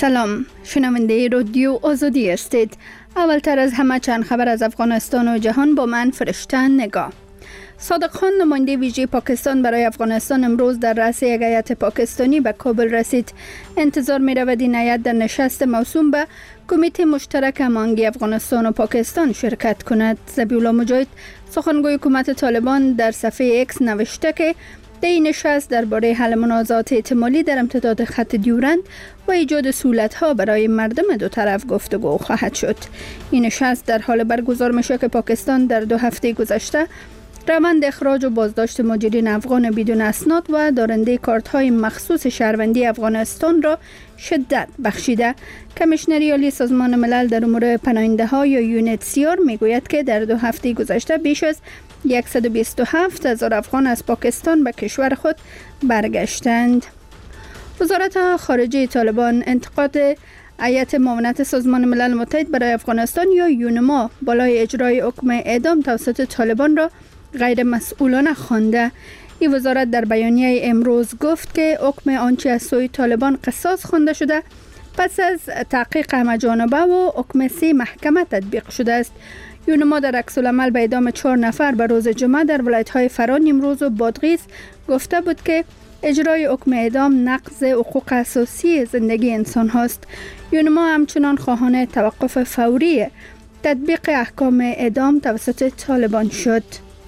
سلام، شنونده رادیو آزادی هستید. اولتر از همه چند خبر از افغانستان و جهان با من فرشته نگاه. صادق خان نماینده ویژه پاکستان برای افغانستان امروز در رأس یک هیئت پاکستانی به کابل رسید. انتظار می رود این هیئت در نشست موسوم به کمیته مشترک هماهنگی افغانستان و پاکستان شرکت کند. ذبیح الله مجاهد سخنگوی حکومت طالبان در صفحه ایکس نوشته که در این نشست درباره حل منازعات احتمالی در امتداد خط دیورند و ایجاد سهولت‌ها برای مردم دو طرف گفتگو خواهد شد. این نشست در حال برگزار میشه که پاکستان در 2 هفته گذشته روند اخراج و بازداشت مهاجرین افغان بدون اسناد و دارنده کارت‌های مخصوص شهروندی افغانستان را شدت بخشیده. کمیشنری عالی سازمان ملل در امور پناهنده‌ها یا یونیتسیار میگوید که در 2 هفته گذشته بیش از 127,000 افغان از پاکستان به کشور خود برگشتند. وزارت خارجه طالبان انتقاد هیئت معاونت سازمان ملل متحد برای افغانستان یا یونما بالای اجرای حکم اعدام توسط طالبان را غیر مسئولانه خوانده. این وزارت در بیانیه امروز گفت که حکم آنچه از سوی طالبان قصاص خوانده شده پس از تحقیق همه‌جانبه و حکم 3 محکمه تطبیق شده است. یونما در عکس‌العمل به اعدام 4 نفر به روز جمعه در ولایت‌های فرا، نیمروز و بادغیس گفته بود که اجرای حکم اعدام نقض حقوق اساسی زندگی انسان هاست. یونما همچنان خواهان توقف فوری تطبیق احکام اعدام توسط طالبان شد.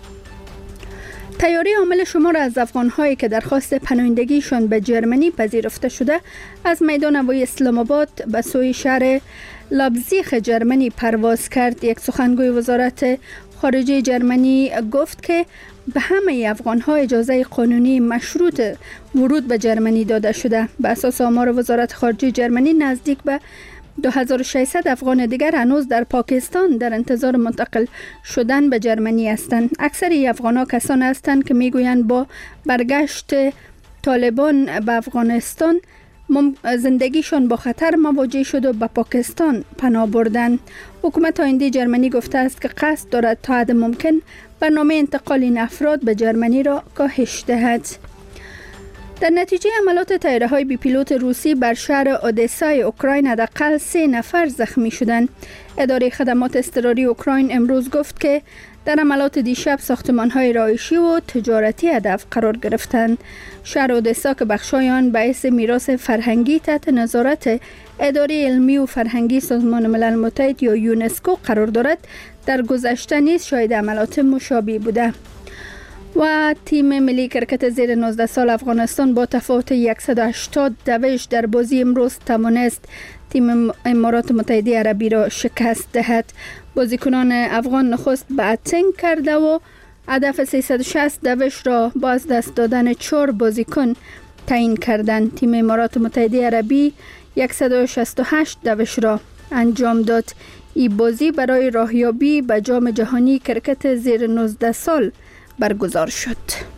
تیاری حامل شمار از افغان‌هایی که درخواست پناهندگیشان به جرمنی پذیرفته شده از میدان هوایی اسلام آباد به سوی شهر لایپزیگ جرمنی پرواز کرد. یک سخنگوی وزارت خارجه جرمنی گفت که به همه افغان‌ها اجازه قانونی مشروط ورود به جرمنی داده شده. به اساس آمار وزارت خارجه جرمنی نزدیک به 2600 افغان دیگر هنوز در پاکستان در انتظار منتقل شدن به جرمنی هستند. اکثر افغان‌ها کسانی هستند که میگویند با برگشت طالبان به افغانستان زندگیشان با خطر مواجه شد و به پاکستان پناه بردند. حکومت آینده جرمنی گفته است که قصد دارد تا حد ممکن برنامه انتقال این افراد به جرمنی را کاهش دهد. در نتیجه حملات طیاره‌های بی پیلوت روسی بر شهر اودسای اوکراین حداقل 3 نفر زخمی شدند. اداره خدمات اضطراری اوکراین امروز گفت که در حملات دیشب ساختمان‌های رهایشی و تجارتی هدف قرار گرفتند. شهر اودسا که بخشای آن باعث میراث فرهنگی تحت نظارت اداره علمی و فرهنگی سازمان ملل متحد یا یونسکو قرار دارد، در گذشته نیز شاهد حملات مشابه بوده. و تیم ملی کرکت زیر 19 سال افغانستان با تفاوت 180 دوش در بازی امروز توانست تیم امارات متحده عربی را شکست دهد. بازیکنان افغان نخست باتینگ کرده و هدف 360 دوش را با از دست دادن 4 بازیکن تعیین کردند. تیم امارات متحده عربی 168 دوش را انجام داد. این بازی برای راهیابی به جام جهانی کرکت زیر 19 سال برگزار شد.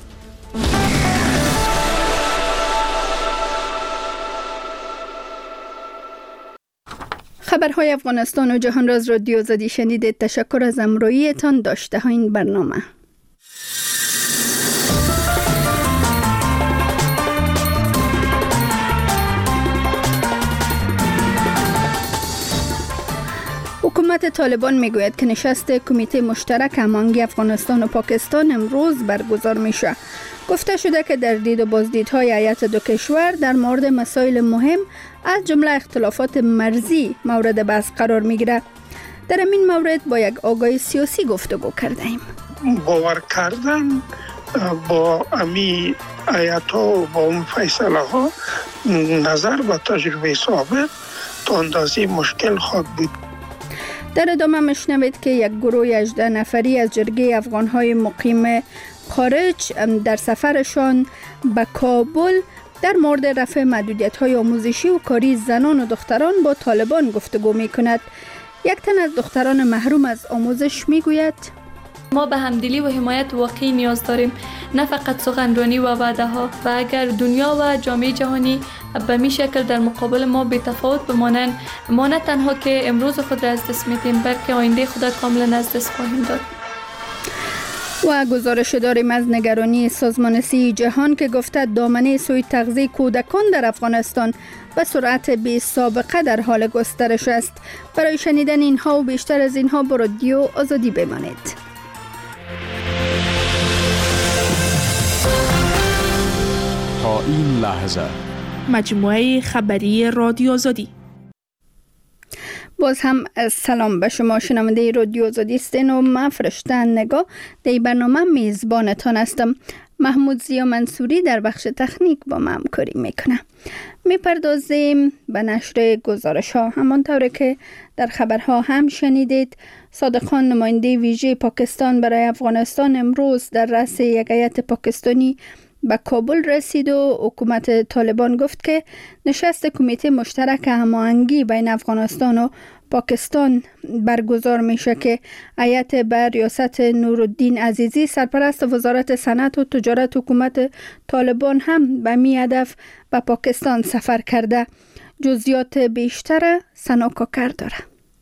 خبرهای افغانستان و جهان را از رادیو آزادی شنیدید. تشکر از همراهیتان. داشته ها این برنامه. حکومت طالبان میگوید که نشست کمیته مشترک هماهنگی افغانستان و پاکستان امروز برگزار میشه. گفته شده که در دید و بازدیدهای هیئت دو کشور در مورد مسائل مهم از جمله اختلافات مرزی مورد بحث قرار میگیره. در این مورد با یک آگاه سیاسی گفتگو کردیم. باور کردن با امی هیئت‌ها و با اون فیصله ها نظر و تجربه سابق تا اندازه مشکل خواهد بود. در ادامه میشنوید که یک گروه 18 نفری از جرگه افغان‌های مقیم خارج در سفرشان به کابل در مورد رفع محدودیت‌های آموزشی و کاری زنان و دختران با طالبان گفتگو می‌کند. یک تن از دختران محروم از آموزش می‌گوید: ما به همدلی و حمایت واقعی نیاز داریم، نه فقط سخنرانی و وعده ها. و اگر دنیا و جامعه جهانی به می شکل در مقابل ما بی تفاوت بمانند، ما نه تنها که امروز خود را از دست میدیم بلکه آینده خود کاملا از دست خواهیم داد. و گزارش داریم از نگرانی سازمان صحت جهان که گفته دامنه سوی تغذیه کودکان در افغانستان به سرعت بی سابقه در حال گسترش است. برای شنیدن اینها و بیشتر از اینها با رادیو آزادی بمانید. تا این لحظه مجموعه خبری رادیو آزادی. باز هم سلام به شما شنونده رادیو آزادی هستین و من فرشته نگاه در برنامه میزبانتان هستم. محمود زیا منصوری در بخش تکنیک با من همکاری میکنه. میپردازیم به نشر گزارش ها. همانطور که در خبرها هم شنیدید، صادق خان نماینده ویژه پاکستان برای افغانستان امروز در رأس یک هیئت پاکستانی به کابل رسید و حکومت طالبان گفت که نشست کمیته مشترک هماهنگی بین افغانستان و پاکستان برگزار میشه که هیئت بر ریاست نورالدین عزیزی سرپرست وزارت صنعت و تجارت حکومت طالبان هم به می هدف به پاکستان سفر کرده. جزئیات بیشتر سنا کاکر داره.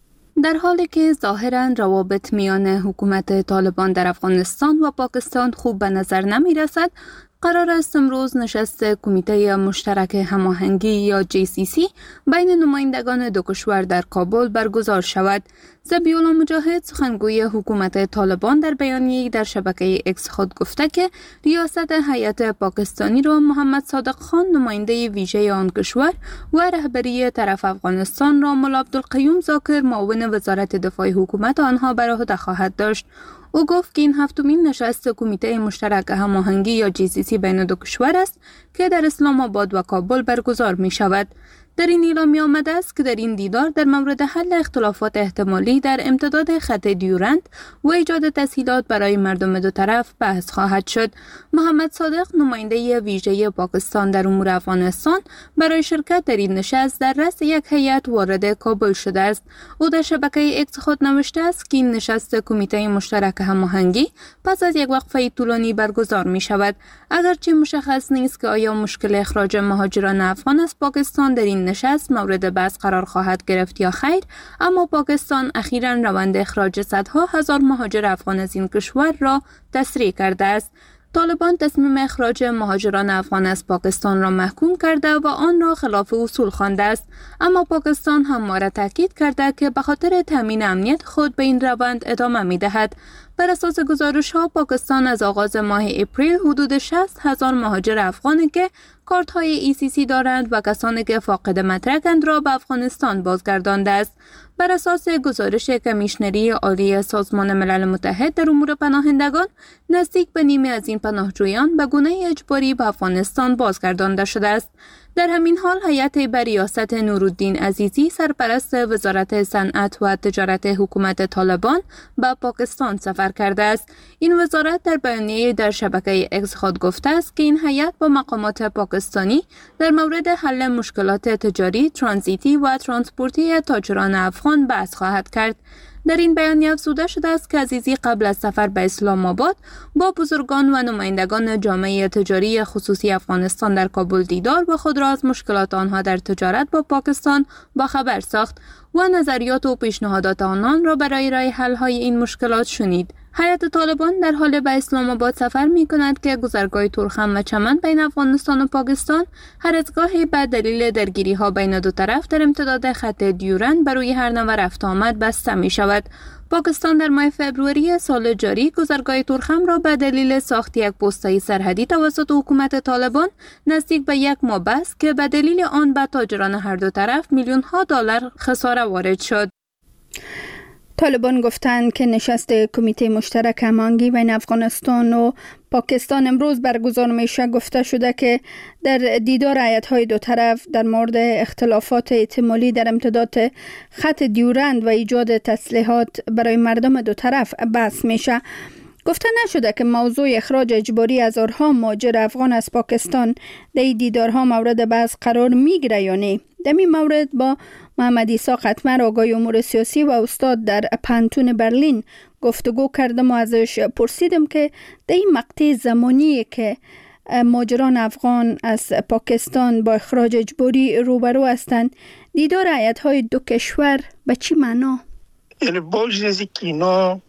در حالی که ظاهراً روابط میان حکومت طالبان در افغانستان و پاکستان خوب به نظر نمی رسد، قرار است امروز نشست کمیته مشترک هماهنگی یا JCC بین نمایندگان دو کشور در کابل برگزار شود. ذبیح‌الله مجاهد سخنگوی حکومت طالبان در بیانیه‌ای در شبکه اکس خود گفته که ریاست هیئت پاکستانی را محمد صادق خان نماینده ویژه آن کشور و رهبری طرف افغانستان را مولا عبدالقیوم ذاکر معاون وزارت دفاع حکومت آنها بر عهده خواهد داشت. او گفت که این هفتمین نشست کمیته مشترک هماهنگی یا JCC بین دو کشور است که در اسلام آباد و کابل برگزار می شود. در این اعلامیه آمده است که در این دیدار در مورد حل اختلافات احتمالی در امتداد خط دیورند و ایجاد تسهیلات برای مردم دو طرف بحث خواهد شد. محمد صادق نماینده ویژه پاکستان در امور افغانستان برای شرکت در این نشست در رأس یک هیئت وارد کابل شده است. او در شبکه اکس خود نوشته است که این نشست کمیته مشترک هماهنگی پس از یک وقفه طولانی برگزار می شود. اگرچه مشخص نیست که آیا مشکل اخراج مهاجران افغان از پاکستان در این نشست مورد بحث قرار خواهد گرفت یا خیر، اما پاکستان اخیراً روند اخراج صدها هزار مهاجر افغان از این کشور را تسریع کرده است. طالبان تصمیم اخراج مهاجران افغان از پاکستان را محکوم کرده و آن را خلاف اصول خوانده است، اما پاکستان همواره تاکید کرده که به خاطر تامین امنیت خود به این روند ادامه می‌دهد. بر اساس گزارش‌ها پاکستان از آغاز ماه اپریل حدود 60,000 مهاجر افغانی که کارت‌های ECC دارند و کسانی که فاقد مدرکند را به افغانستان بازگردانده است. بر اساس گزارش کمیشنری عالی سازمان ملل متحد در امور پناهندگان، نزدیک به نیمه از این پناهجویان به گونه اجباری به افغانستان بازگردانده شده است. در همین حال هیئت بر ریاست نورالدین عزیزی سرپرست وزارت صنعت و تجارت حکومت طالبان به پاکستان سفر کرده است. این وزارت در بیانیه در شبکه اکس خود گفته است که این هیئت با مقامات پاکستانی در مورد حل مشکلات تجاری، ترانزیتی و ترانسپورتی تاجران افغان بحث خواهد کرد. در این بیانیه افزوده شده است که عزیزی قبل از سفر به اسلام آباد با بزرگان و نمایندگان جامعه تجاری خصوصی افغانستان در کابل دیدار و خود را از مشکلات آنها در تجارت با پاکستان با خبر ساخت و نظریات و پیشنهادات آنان را برای رای حل های این مشکلات شنید. هیئت طالبان در حال به اسلام آباد سفر می کند که گذرگاه تورخم و چمن بین افغانستان و پاکستان هر از گاهی به دلیل درگیری ها بین دو طرف در امتداد خط دیورند بر روی هر نوع رفت آمد بسته می شود. پاکستان در ماه فوریه سال جاری گذرگاه تورخم را به دلیل ساخت یک پست‌های سرحدی توسط حکومت طالبان نزدیک به یک ماه بست که به دلیل آن به تاجران هر دو طرف میلیون‌ها دلار خساره وارد شد. طالبان گفتند که نشست کمیته مشترک هماهنگی بین افغانستان و پاکستان امروز برگزار میشه. گفته شده که در دیدار هیئت‌های دو طرف در مورد اختلافات احتمالی در امتداد خط دیورند و ایجاد تسهیلات برای مردم دو طرف بحث میشه. گفته نشده که موضوع اخراج اجباری هزارها مهاجر افغان از پاکستان در این دیدارها مورد بحث قرار میگیره یا نه. در این مورد با محمد عیسی قطمر آقای امور سیاسی و استاد در پانتون برلین گفتگو کردم و ازش پرسیدم که در این مقطع زمانی که مهاجران افغان از پاکستان با اخراج اجباری روبرو هستند، دیدار هیئت‌های دو کشور به چی معنا؟ یعنی با از که اینا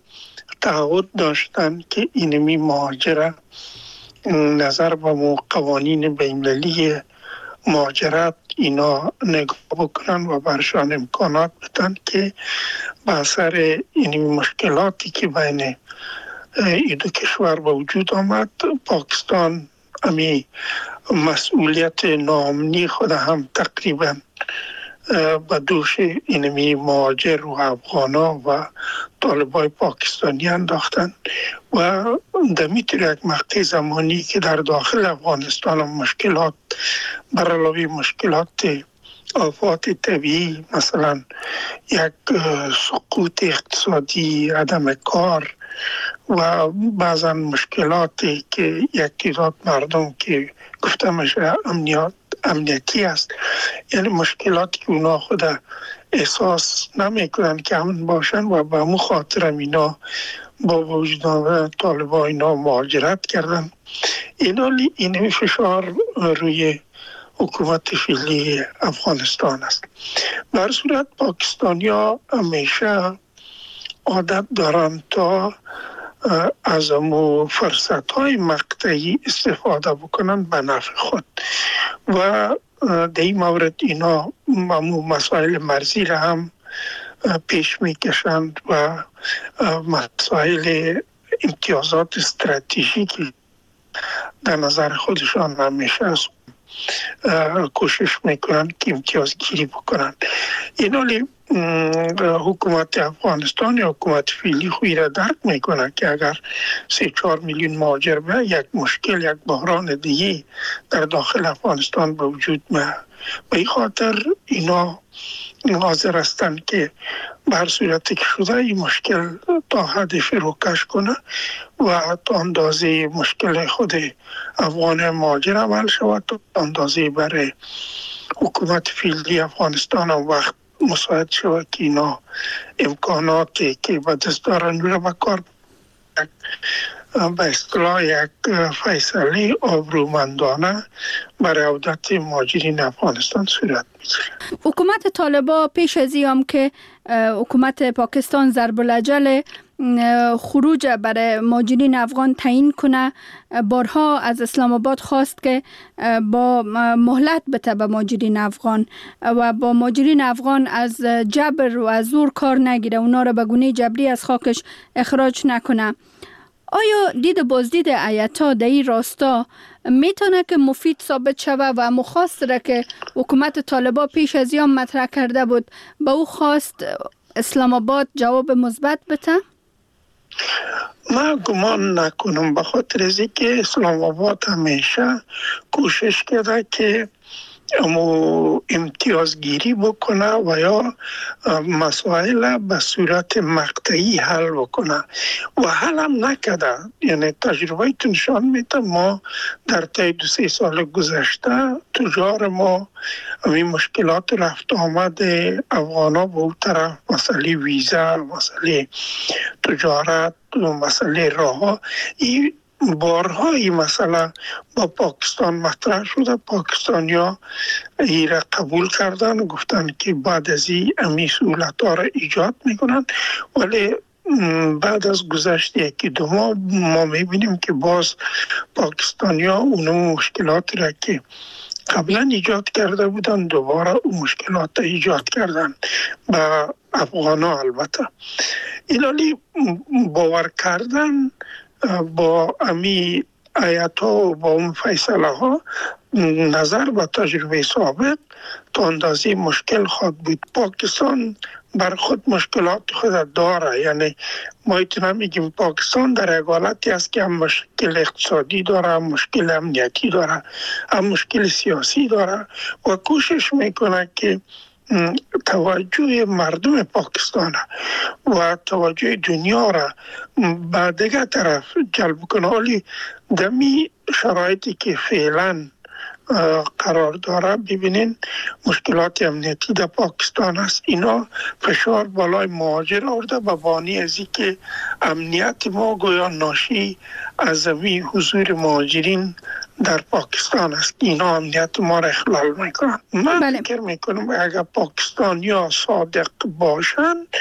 تعهد داشتن که اینمی مهاجره نظر به قوانین بین‌المللی مهاجرت اینا نگاه بکنن و برشان امکانات بدن که به اثر این مشکلاتی که بین این دو کشور به وجود آمد، پاکستان امی مسئولیت ناامنی خود هم تقریبا به دوش اینمی مهاجر و افغانا و طالبای پاکستانی انداختن و در میتر یک مقطع زمانی که در داخل افغانستان مشکلات بر علاوه مشکلات آفات طبیعی، مثلا یک سقوط اقتصادی، عدم کار و بعضا مشکلاتی که یک تعداد مردم که گفته میشه امنیتی است، یعنی مشکلاتی که اونا خود احساس نمیکنن که امن باشن و به همون خاطر اینا با وجود آمدن طالبان اینا مهاجرت کردن. این فشار روی حکومت فعلی افغانستان است. در صورت پاکستانیا همیشه عادت دارن تا از امو فرصت های مقطعی استفاده بکنن به نفع خود و در این مورد اینا مسائل مرزی را هم پیش میکشند و مسائل امتیازات استراتژیکی در نظر خودشان همیشه کوشش میکنن که امتیاز گیری بکنن. اینا حکومت افغانستان یا حکومت فعلی خوی را درک میکنه که اگر 3-4 میلیون مهاجر به یک مشکل، یک بحران دیگه در داخل افغانستان به وجود میاد. به این خاطر اینا حاضر هستند که به هر صورتی که شده این مشکل تا حدش روکش کنه و تا اندازه مشکل خود افغان مهاجر عمل شود، تا اندازه برای حکومت فعلی افغانستان هم وقت مساعد شود که اینا امکاناتی که به دست دارن رو به کار به اصطلاح یک فیصله آبرومندانه برای عودت مهاجرین افغانستان صورت میگیره. حکومت طالبان پیش از این هم که حکومت پاکستان ضرب الاجل خروج برای مهاجرین افغان تعیین کنه، بارها از اسلام آباد خواست که با مهلت بده به مهاجرین افغان و با مهاجرین افغان از جبر و از زور کار نگیره، اونا را به گونه جبری از خاکش اخراج نکنه. آیا دید بازدید ایتا در این راستا میتونه که مفید ثابت شوه و مخواست را که حکومت طالبان پیش از این مطرح کرده بود به او خواست اسلام آباد جواب مثبت بده؟ من گمان نکنم، به خاطر از اینکه اسلام آباد همیشه کوشش کرده که امتیازگیری بکنه و یا مسائل به صورت مقطعی حل بکنه و حل هم نکرده. یعنی تجربه نشان میده ما در طی 2-3 سال گذشته تجار ما این مشکلات رفت آمد افغانا به اون طرف، مسئله ویزا، مسئله تجارت و مسئله راه، این بارها این مسئله با پاکستان مطرح شده. پاکستانیا این را قبول کردن و گفتن که بعد از این سهولت ها را ایجاد میکنن، ولی بعد از گذشت 1-2 ماه ما میبینیم که باز پاکستانیا اون مشکلات را که قبلا ایجاد کرده بودن دوباره اون مشکلات را ایجاد کردن با افغانا. البته اینالی باور کردن با امی آیات‌ها و با اون فیصله ها نظر به تجربه سابق تا اندازه مشکل خود بود. پاکستان بر خود مشکلات خود داره، یعنی ما ایتونه میگیم پاکستان در یک حالتی است که هم مشکل اقتصادی داره، هم مشکل امنیتی داره، هم مشکل سیاسی داره و کوشش میکنه که توجه مردم پاکستان و توجه دنیا را به دیگر طرف جلب کنه. ولی دمی شرایطی که فعلا قرار داره، ببینین مشکلات امنیتی در پاکستان است، اینا فشار بالای مهاجر آورده به بانی از این که امنیت ما گویا ناشی از حضور مهاجرین در پاکستان است. اینا امنیت ما را اخلال میکنن. من فکر میکنم اگر پاکستانیا صادق باشن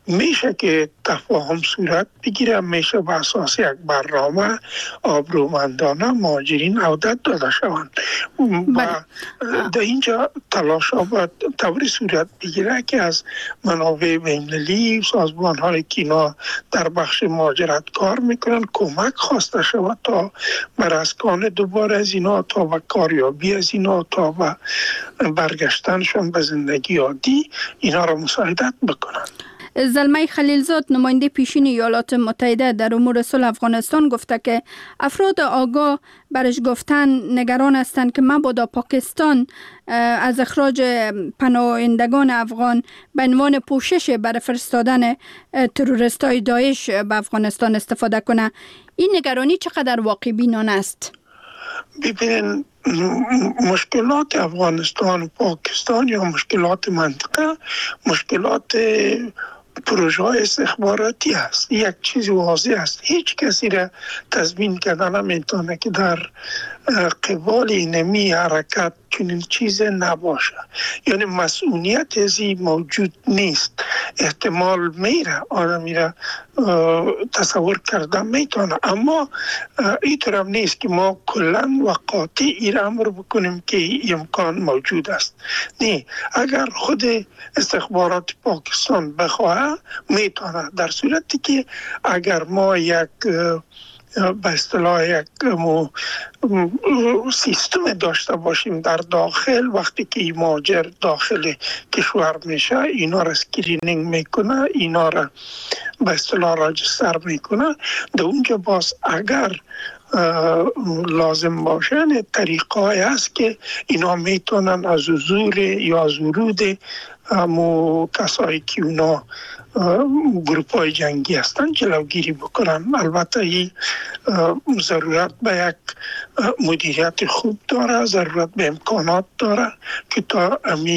میشه که تفاهم صورت بگیره، میشه به اساس یک برنامه آبرومندانه مهاجرین عودت داده شوند و در اینجا تلاش ها باید طوری صورت بگیره که از منابع بین‌المللی، سازمان هایی که اینا در بخش مهاجرت کار میکنن کمک خواسته شود تا بر اسکان دوباره از اینا، تا به کاریابی از اینا، تا به برگشتنشان به زندگی عادی اینا را مساعدت بکنن. زلمه خلیلزاد نماینده پیشین ایالات متحده در امور صلح افغانستان گفته که افراد آگاه برش گفتن نگران هستند که مبادا پاکستان از اخراج پناهندگان افغان به عنوان پوشش برای فرستادن تروریستای داعش به افغانستان استفاده کنه. این نگرانی چقدر واقع بینانه است؟ ببینید، مشکلات افغانستان و پاکستان یا مشکلات منطقه مشکلات پروژه استخباراتی است. یک چیز واضح است، هیچ کسی را تضمین کردن نمیتونه که در قبال اینمی حرکت چنین چیز نباشه، یعنی مسئولیت ازی موجود نیست. احتمال میره آدمی را تصور کردن میتونه، اما اینطور هم نیست که ما کلن و قاطع این امر بکنیم که این امکان موجود است. نه، اگر خود استخبارات پاکستان بخواه میتونه، در صورتی که اگر ما یک به اصطلاح یک سیستم داشته باشیم در داخل، وقتی که مهاجر داخل کشور میشه اینا را اسکرینینگ میکنه، اینا را به اصطلاح راجستر میکنه، در اونجا باز اگر لازم باشه طریقه‌ای هست که اینا میتونن از حضور یا از ورود کسایی که اونا گروپ های جنگی هستن جلوگیری بکنن. البته این ضرورت به یک مدیریت خوب داره، ضرورت به امکانات داره که تا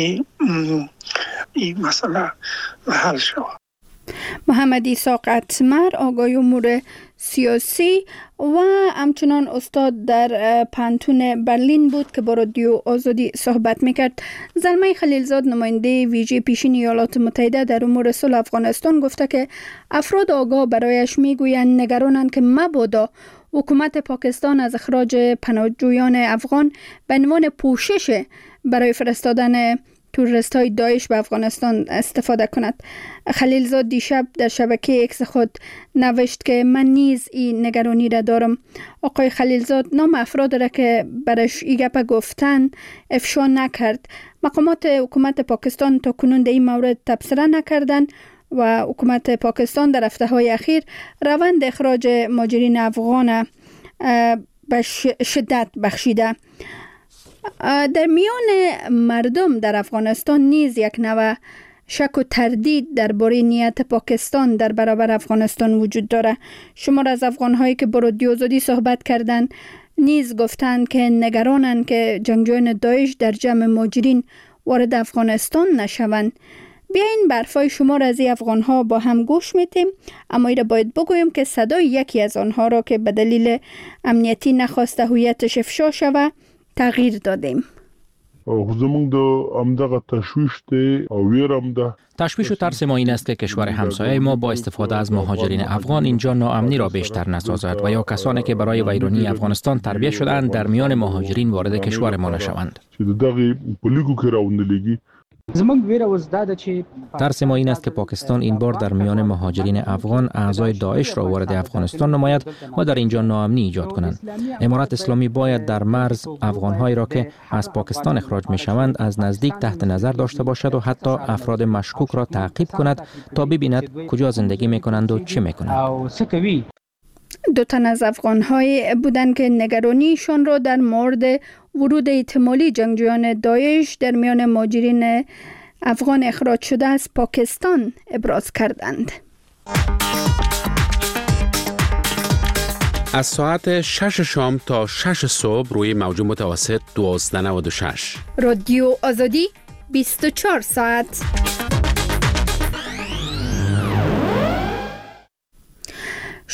این مسئله حل شود. محمد ایساق اتمر، آقای امور سیاسی و همچنان استاد در پانتون برلین بود که با رادیو آزادی صحبت میکرد. زلمه خلیلزاد نماینده ویژه پیشین ایالات متحده در امور صلح افغانستان گفته که افراد آگاه برایش میگویند نگرانند که مبادا حکومت پاکستان از اخراج پناهجویان افغان به عنوان پوشش برای فرستادن تروریست‌های داعش به افغانستان استفاده کند. خلیلزاد دیشب در شبکه اکس خود نوشت که من نیز این نگرانی را دارم. آقای خلیلزاد نام افراد را که برش این گپ گفتن افشا نکرد. مقامات حکومت پاکستان تا کنون در این مورد تبصره نکردند و حکومت پاکستان در هفته‌های اخیر روند اخراج مهاجرین افغان به شدت بخشیده. در میان مردم در افغانستان نیز یک نوع شک و تردید درباره نیت پاکستان در برابر افغانستان وجود داره. شمار از افغان‌هایی که با رادیو آزادی صحبت کردند نیز گفتند که نگرانند که جنگجویان داعش در جمع مهاجرین وارد افغانستان نشوند. بیاین برفای شمار از این افغان‌ها با هم گوش میتیم، اما ایره باید بگویم که صدای یکی از آنها را که به دلیل امنیتی نخواسته هویتش افشا شود تغییر دادیم. زمونږ د همدغه تشویش دی او ویرم ده. تشویش و ترس ما این است که کشور همسایه ما با استفاده از مهاجرین افغان اینجا ناامنی را بیشتر نسازد و یا کسانی که برای ویرانی افغانستان تربیت شدند در میان مهاجرین وارد کشور ما نشوند. ترس ما این است که پاکستان این بار در میان مهاجرین افغان اعضای داعش را وارد افغانستان نماید و در اینجا ناامنی ایجاد کنند. امارت اسلامی باید در مرز افغان‌هایی را که از پاکستان اخراج می‌شوند از نزدیک تحت نظر داشته باشد و حتی افراد مشکوک را تعقیب کند تا ببیند کجا زندگی می‌کنند و چه می‌کنند. دو تن از افغان‌های بودند که نگرانیشان را در مورد ورود احتمالی جنگجویان داعش در میان مهاجرین افغان اخراج شده از پاکستان ابراز کردند. از ساعت 6 شام تا 6 صبح روی موج متوسط 1296 رادیو آزادی 24 ساعت.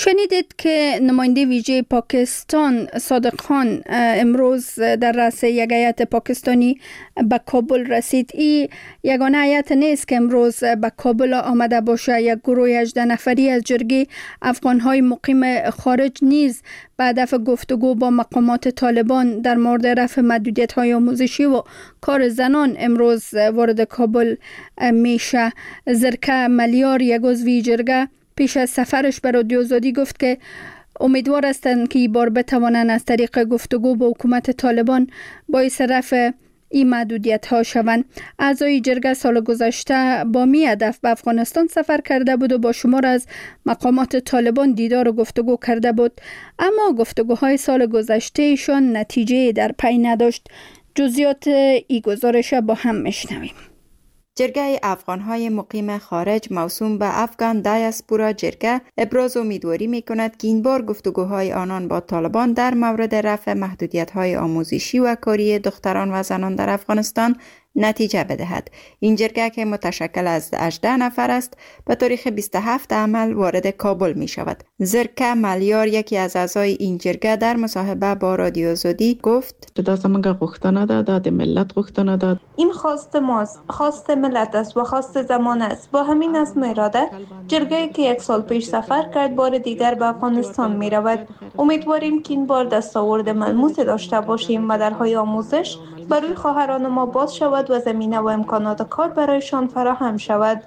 شنیدید که نماینده ویژه پاکستان صادق خان امروز در رأس یک هیئت پاکستانی به کابل رسید. این یگانه هیئت نیست که امروز به کابل آمده باشه. یک گروه 18 نفری از جرگه افغانهای مقیم خارج نیز به هدف گفتگو با مقامات طالبان در مورد رفع محدودیت‌های آموزشی و کار زنان امروز وارد کابل میشه. زرکه ملیار، یک عضو جرگه، پیش از سفرش به رادیو آزادی گفت که امیدوار هستند که این بار بتوانند از طریق گفتگو با حکومت طالبان باعث رفع این محدودیت ها شوند. اعضای جرگه سال گذشته با می هدف به افغانستان سفر کرده بود و با شمار از مقامات طالبان دیدار و گفتگو کرده بود، اما گفتگوهای سال گذشتهشان نتیجه در پی نداشت. جزئیات این گزارش با هم میشنویم. جرگه افغانهای مقیم خارج موسوم به افغان دیاسپورا جرگه ابراز امیدواری می‌کند که این بار گفتگوهای آنان با طالبان در مورد رفع محدودیت‌های آموزشی و کاری دختران و زنان در افغانستان نتیجه بدهد. این جرگه که متشکل از 18 نفر است به تاریخ 27 عمل وارد کابل می شود. زرکه ملیار، یکی از اعضای این جرگه، در مصاحبه با رادیو آزادی گفت: این خواست ماست، خواست ملت است و خواست زمان است. با همین عزم اراده جرگه که یک سال پیش سفر کرد بار دیگر به افغانستان می رود. امیدواریم که این بار دستاورد ملموسی داشته باشیم و درهای آموزش برای خواهران ما باز شود و زمینه و امکانات کار برایشان فراهم شود.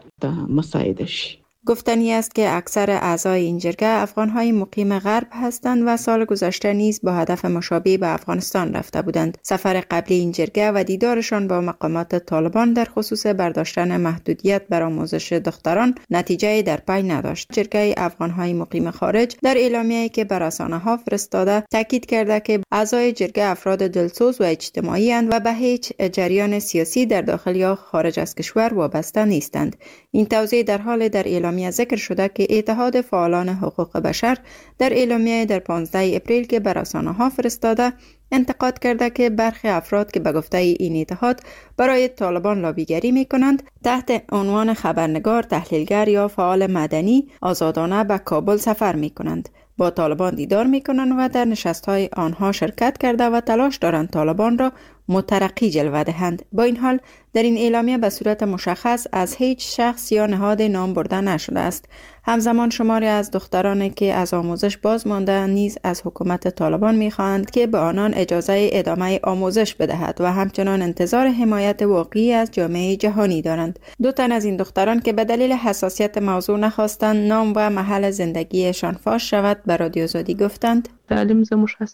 گفتنی است که اکثر اعضای این جرگه افغانهای مقیم غرب هستند و سال گذشته نیز با هدف مشابه به افغانستان رفته بودند. سفر قبلی این جرگه و دیدارشان با مقامات طالبان در خصوص برداشتن محدودیت بر آموزش دختران نتیجه در پی نداشت. جرگه افغانهای مقیم خارج در اعلامیه‌ای که بر رسانه‌ها فرستاده تاکید کرده که اعضای جرگه افراد دلسوز و اجتماعی اند و به هیچ جریان سیاسی در داخل یا خارج از کشور وابسته نیستند. این توضیح در حال در اعلامیه ذکر شده که اتحاد فعالان حقوق بشر در اعلامیه در 15 اپریل که به رسانه‌ها فرستاده انتقاد کرده که برخی افراد که به گفته این اتحاد برای طالبان لابیگری می‌کنند تحت عنوان خبرنگار، تحلیلگر یا فعال مدنی آزادانه به کابل سفر می‌کنند، با طالبان دیدار می‌کنند و در نشست‌های آنها شرکت کرده و تلاش دارند طالبان را مترقی جلوه دهند. با این حال در این اعلامیه به صورت مشخص از هیچ شخص یا نهاد نام برده نشده است. همزمان شماری از دخترانی که از آموزش باز مانده نیز از حکومت طالبان می‌خواهند که به آنان اجازه ادامه آموزش بدهد و همچنان انتظار حمایت واقعی از جامعه جهانی دارند. 2 تن از این دختران که به دلیل حساسیت موضوع نخواستند نام و محل زندگیشان فاش شود به رادیو آزادی گفتند: تعلیم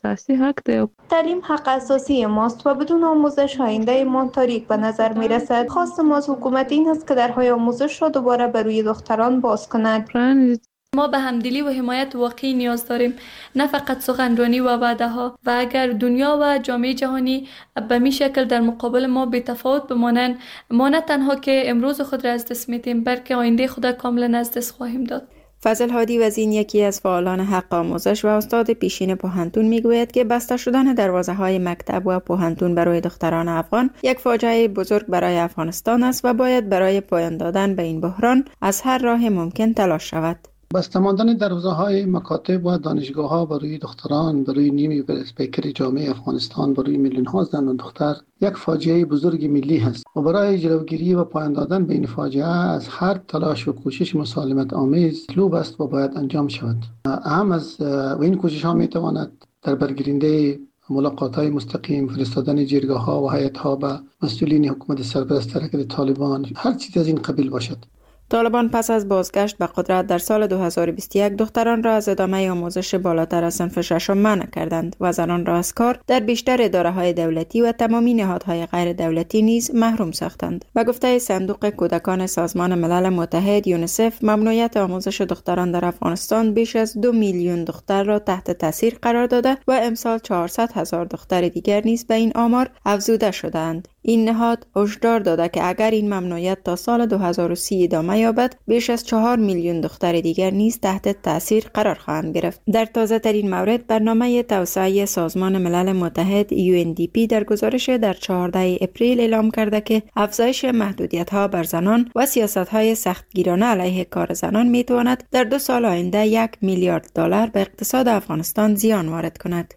حق اساسی ماست و بدون آموزش آینده ما تاریک به نظر می رسد. خواست ما از حکومت این است که درهای آموزش را دوباره بر روی دختران باز کند. ما به همدلی و حمایت واقعی نیاز داریم، نه فقط سخنرانی و وعده ها. و اگر دنیا و جامعه جهانی به می شکل در مقابل ما بی تفاوت بمانند، ما نه تنها که امروز خود را از دست میدیم بلکه آینده خود کاملا از دست خواهیم داد. فضل هادی وزین، یکی از فعالان حق آموزش و استاد پیشین پوهنتون، میگوید که بسته شدن دروازه‌های مکتب و پوهنتون برای دختران افغان یک فاجعه بزرگ برای افغانستان است و باید برای پایان دادن به این بحران از هر راه ممکن تلاش شود. بسته ماندن دروازه‌های مکاتب و دانشگاه‌ها برای دختران، برای نیمی پیکر جامعه افغانستان، برای میلیون‌ها زن و دختر یک فاجعه بزرگ ملی است و برای جلوگیری و پایان دادن به این فاجعه از هر تلاش و کوشش مسالمت آمیز مطلوب است و باید انجام شود. اهم از این کوشش‌ها می‌تواند در برگیرنده ملاقات‌های مستقیم، فرستادن جرگه‌ها و هیئت‌ها به مسئولین حکومت سرپرست حرکت طالبان، هر چیز از این قبیل باشد. طالبان پس از بازگشت به قدرت در سال 2021 دختران را از ادامه آموزش بالاتر از صنف ششم منع کردند و زنان را از کار در بیشتر اداره‌های دولتی و تمامی نهادهای غیر دولتی نیز محروم ساختند. به گفته صندوق کودکان سازمان ملل متحد یونیسف، ممنوعیت آموزش دختران در افغانستان بیش از 2 میلیون دختر را تحت تاثیر قرار داده و امسال 400,000 دختر دیگر نیز به این آمار افزوده شدند. این نهاد هشدار داده که اگر این ممنوعیت تا سال 2030 ادامه یابد، بیش از 4 میلیون دختر دیگر نیز تحت تاثیر قرار خواهند گرفت. در تازه ترین مورد، برنامه توسعه سازمان ملل متحد UNDP در گزارش در 14 اپریل اعلام کرده که افزایش محدودیت‌ها بر زنان و سیاست‌های سختگیرانه علیه کار زنان می‌تواند در 2 سال آینده 1 میلیارد دلار به اقتصاد افغانستان زیان وارد کند.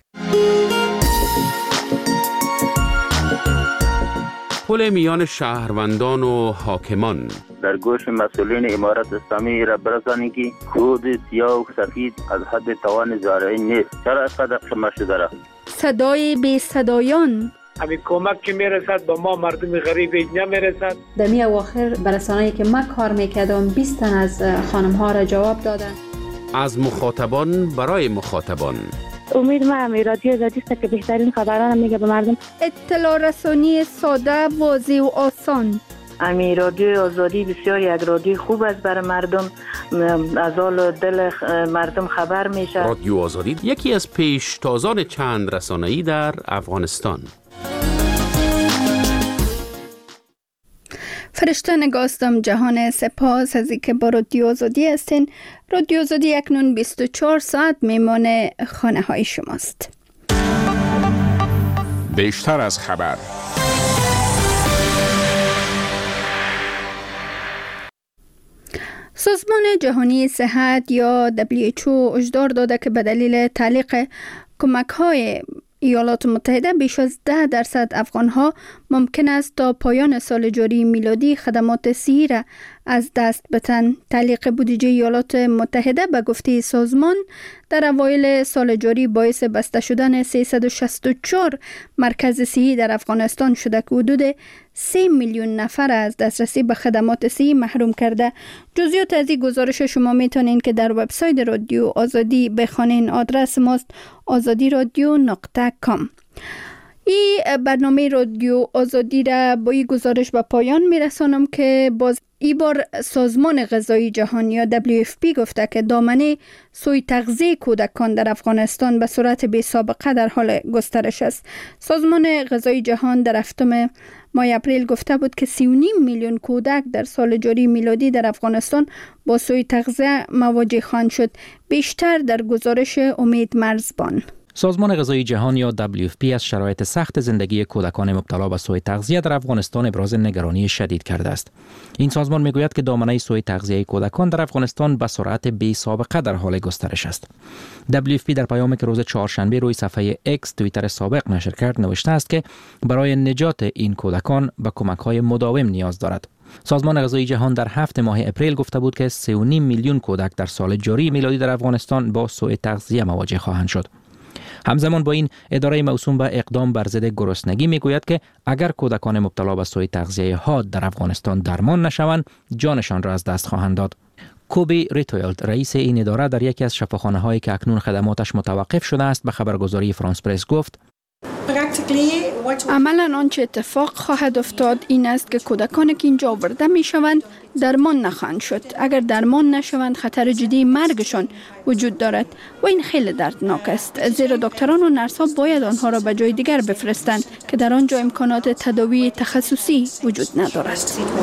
پل میان شهروندان و حاکمان در گوش مسئولین امارت اسلامی را برسانی که خود سیاه و سفید از حد توان زارعی نیست. چرا اینقدر شما شده را؟ صدای بی صدایان، همین کمک که میرسد با ما مردم غریب نمیرسد. در می اواخر برسانه‌ای که من کار میکردم 20 تن از خانم ها را جواب دادن. از مخاطبان برای مخاطبان. امید ما رادیو آزادی است که بهترین خبران میگه به مردم. اطلاع رسانی ساده، واضح و آسان. امی رادیو آزادی بسیار یک رادیو خوب است برای مردم، از حال دل مردم خبر میشه. رادیو آزادی یکی از پیشتازان چند رسانه‌ای در افغانستان. فرشته نگاستم جهان، سپاس از اینکه با رادیو آزادی هستین. رادیو آزادی اکنون 24 ساعت میمان خانه های شماست. بیشتر از خبر. سازمان جهانی صحت یا WHO هشدار داده که به دلیل تعلیق کمک‌های ایالات متحده بیش از 10% افغان‌ها ممکن است تا پایان سال جاری میلادی خدمات صحی را از دست بدهند. تعلیق بودجه ایالات متحده به گفته سازمان در اوایل سال جاری باعث بسته شدن 364 مرکز صحی در افغانستان شده که حدود 3 میلیون نفر از دسترسی به خدمات صحی محروم کرده. جزئیات از این گزارش شما میتونین که در وبسایت رادیو آزادی بخوانین. آدرس ماست azadiradio.com. این برنامه رادیو آزادی را با این گزارش به پایان میرسانم که باز این بار سازمان غذایی جهان یا WFP گفته که دامنه سوی تغذیه کودکان در افغانستان به صورت بی سابقه در حال گسترش است. سازمان غذایی جهان در 7 ماه اپریل گفته بود که 3.5 میلیون کودک در سال جاری میلادی در افغانستان با سوی تغذیه مواجه خواهند شد. بیشتر در گزارش امید مرزبان. سازمان غذایی جهان یا WFP از شرایط سخت زندگی کودکان مبتلا به سوء تغذیه در افغانستان ابراز نگرانی شدید کرده است. این سازمان میگوید که دامنه سوء تغذیه کودکان در افغانستان به سرعت بی سابقه در حال گسترش است. WFP در پیامی که روز چهارشنبه روی صفحه X توییتر سابق نشر کرد نوشته است که برای نجات این کودکان به کمک‌های مداوم نیاز دارد. سازمان غذایی جهان در 7 ماه اپریل گفته بود که 3.5 میلیون کودک در سال جاری میلادی در افغانستان با سوء تغذیه مواجه خواهند شد. همزمان با این اداره موسوم به اقدام بر ضد گرسنگی میگوید که اگر کودکان مبتلا به سوء تغذیه حاد در افغانستان درمان نشوند، جانشان را از دست خواهند داد. کوبی ریتویلد رئیس این اداره در یکی از شفاخانه‌هایی که اکنون خدماتش متوقف شده است به خبرگزاری فرانس پرس گفت: عملاً آنچه اتفاق خواهد افتاد این است که کودکانی که اینجا آورده می شوند درمان نخواهند شد. اگر درمان نشوند خطر جدی مرگشان وجود دارد و این خیلی دردناک است، زیرا دکتران و نرس‌ها باید آنها را به جای دیگر بفرستند که در آنجا امکانات تداوی تخصصی وجود ندارد.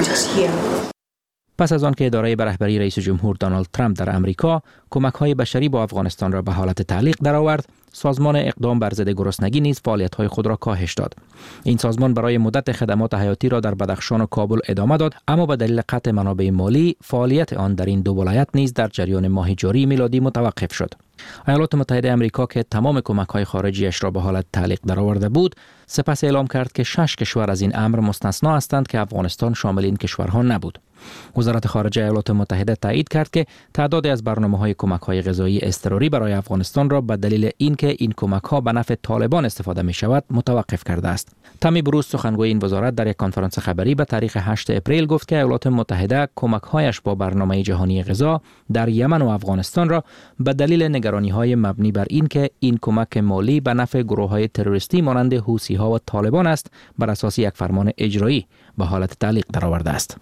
پس از آن که اداره به رهبری رئیس جمهور دونالد ترامپ در امریکا کمک‌های بشری با افغانستان را به حالت تعلیق درآورد، سازمان اقدام بر ضد گرسنگی نیز فعالیت‌های خود را کاهش داد. این سازمان برای مدت خدمات حیاتی را در بدخشان و کابل ادامه داد، اما به دلیل قطع منابع مالی فعالیت آن در این دو ولایت نیز در جریان ماه جاری میلادی متوقف شد. ایالات متحده آمریکا که تمام کمک‌های خارجیش را به حالت تعلیق درآورده بود، سپس اعلام کرد که 6 کشور از این امر مستثنا هستند که افغانستان شامل این کشورها نبود. وزارت خارجه ایالات متحده تایید کرد که تعدادی از برنامه‌های کمک‌های غذایی اضطراری برای افغانستان را به دلیل اینکه این کمک‌ها به نفع طالبان استفاده می‌شود متوقف کرده است. تامی بروس سخنگوی این وزارت در یک کنفرانس خبری به تاریخ 8 اپریل گفت که ایالات متحده کمک‌هایش با برنامه جهانی غذا در یمن و افغانستان را به دلیل نگرانی‌های مبنی بر اینکه این کمک مالی به نفع گروه‌های تروریستی مانند حوثی‌ها و طالبان است بر اساس یک فرمان اجرایی به حالت تعلیق درآورده است.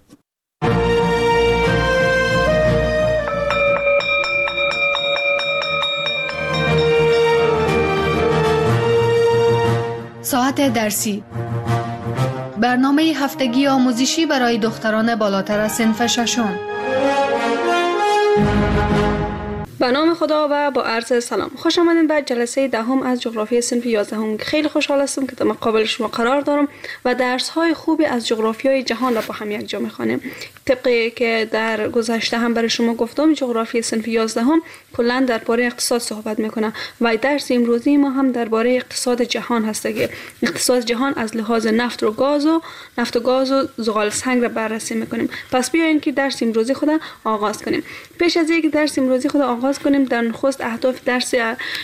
ساعت درسی برنامه هفتگی آموزشی برای دختران بالاتر از صنف ششم. به نام خدا و با عرض سلام. خوش آمدین به جلسه دهم از جغرافی صنف 11. خیلی خوشحال هستم که در مقابل شما قرار دارم و درس های خوبی از جغرافیای جهان را با هم یک جا می‌خوانیم. طبقی که در گذشته هم برای شما گفتم، جغرافی صنف 11 کلا درباره اقتصاد صحبت میکنه و درس امروزی ما هم درباره اقتصاد جهان هست که اقتصاد جهان از لحاظ نفت و گاز و زغال سنگ را بررسی میکنیم. پس بیاین که درس امروزی خود آغاز کنیم. پیش از اینکه درس امروزی خود آغاز کنیم، در نخست اهداف درس